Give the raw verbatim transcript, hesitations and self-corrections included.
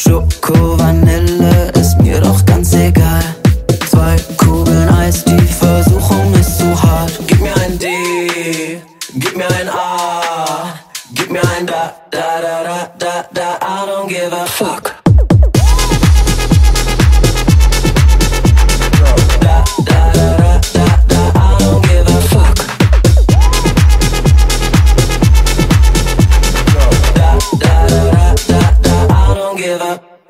Schoko Vanille ist mir doch ganz egal. Zwei Kugeln Eis, die Versuchung ist zu hart. Gib mir ein D, gib mir ein A, gib mir ein Da, da, da, da, da, da, I don't give a fuck.